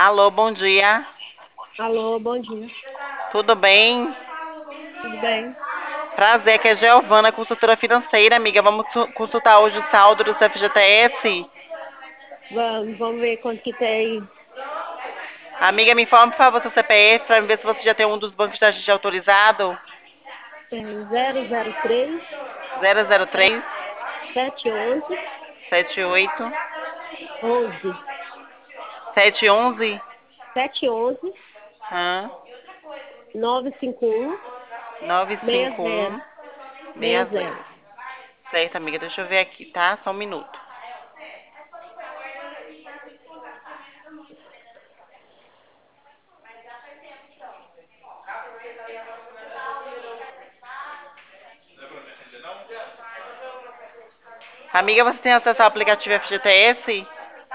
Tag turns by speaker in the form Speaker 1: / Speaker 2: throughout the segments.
Speaker 1: Alô, bom dia.
Speaker 2: Alô, bom dia.
Speaker 1: Tudo bem?
Speaker 2: Tudo bem?
Speaker 1: Prazer, aqui é Giovana, consultora financeira, amiga. Vamos consultar hoje o saldo do seu FGTS?
Speaker 2: Vamos ver quanto que tem.
Speaker 1: Amiga, me informa, por favor, seu CPF, para ver se você já tem um dos bancos da gente autorizado.
Speaker 2: Tem 003
Speaker 1: 003
Speaker 2: 711
Speaker 1: 78
Speaker 2: 11
Speaker 1: 711
Speaker 2: 711
Speaker 1: hã?
Speaker 2: 951 60
Speaker 1: 951
Speaker 2: 60.
Speaker 1: 60. Certo, amiga, deixa eu ver aqui, tá? Só um minuto. Amiga, você tem acesso ao aplicativo FGTS?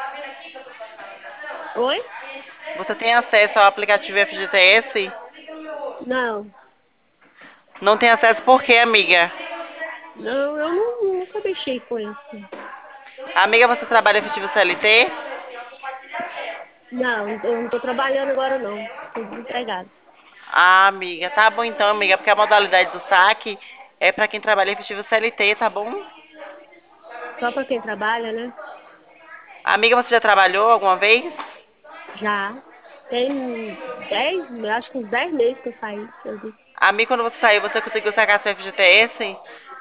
Speaker 2: Oi?
Speaker 1: Você tem acesso ao aplicativo FGTS?
Speaker 2: Não,
Speaker 1: Não tem acesso por quê, amiga?
Speaker 2: não, eu nunca mexi com isso.
Speaker 1: Amiga, você trabalha efetivo CLT?
Speaker 2: Não, eu não estou trabalhando agora não. Estou desempregada.
Speaker 1: Ah, amiga, tá bom então, amiga, porque a modalidade do saque é pra quem trabalha efetivo CLT, tá bom?
Speaker 2: Só para quem trabalha, né?
Speaker 1: Amiga, você já trabalhou alguma vez?
Speaker 2: Já. Tem 10, acho que uns 10 meses que eu saí.
Speaker 1: Amiga, quando você saiu, você conseguiu sacar seu FGTS?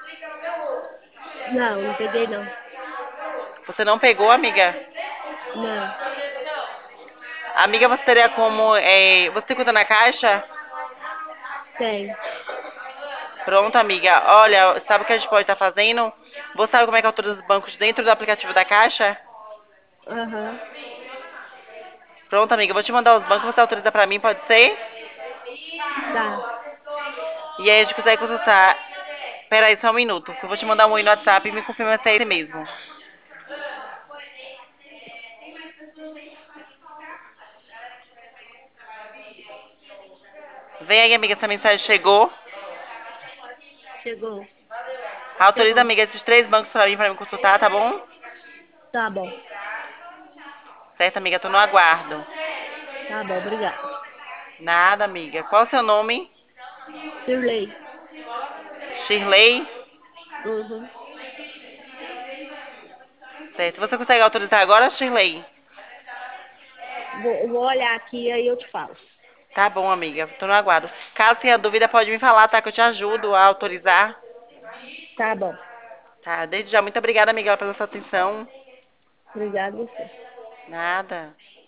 Speaker 2: Não, não peguei não.
Speaker 1: Você não pegou, amiga?
Speaker 2: Não,
Speaker 1: Amiga, você teria como. Você tem conta na caixa?
Speaker 2: tem.
Speaker 1: Pronto, amiga. Olha, sabe o que a gente pode estar fazendo? Você sabe como é que autoriza os bancos dentro do aplicativo da Caixa?
Speaker 2: Aham,
Speaker 1: Pronto, amiga, eu vou te mandar os bancos, você autoriza pra mim, pode ser?
Speaker 2: tá.
Speaker 1: E aí a gente consegue consultar. Pera aí, só um minuto, que eu vou te mandar um oi no WhatsApp e me confirma se é ele mesmo. Vem aí, amiga, essa mensagem chegou.
Speaker 2: Chegou.
Speaker 1: Autoriza,
Speaker 2: Chegou.
Speaker 1: amiga, esses três bancos pra mim consultar, tá bom?
Speaker 2: Tá bom.
Speaker 1: Certo, amiga, tô no aguardo.
Speaker 2: Tá bom, obrigada.
Speaker 1: Nada, amiga. Qual o seu nome?
Speaker 2: Shirley.
Speaker 1: Shirley?
Speaker 2: Uhum.
Speaker 1: Certo. Você consegue autorizar agora, Shirley?
Speaker 2: Vou olhar aqui aí eu te falo.
Speaker 1: Tá bom, amiga. Tô no aguardo. Caso tenha dúvida, pode me falar, tá? Que eu te ajudo a autorizar.
Speaker 2: Tá bom.
Speaker 1: Tá, desde já, muito obrigada, amiga, pela sua atenção.
Speaker 2: Obrigada a você.
Speaker 1: Nada.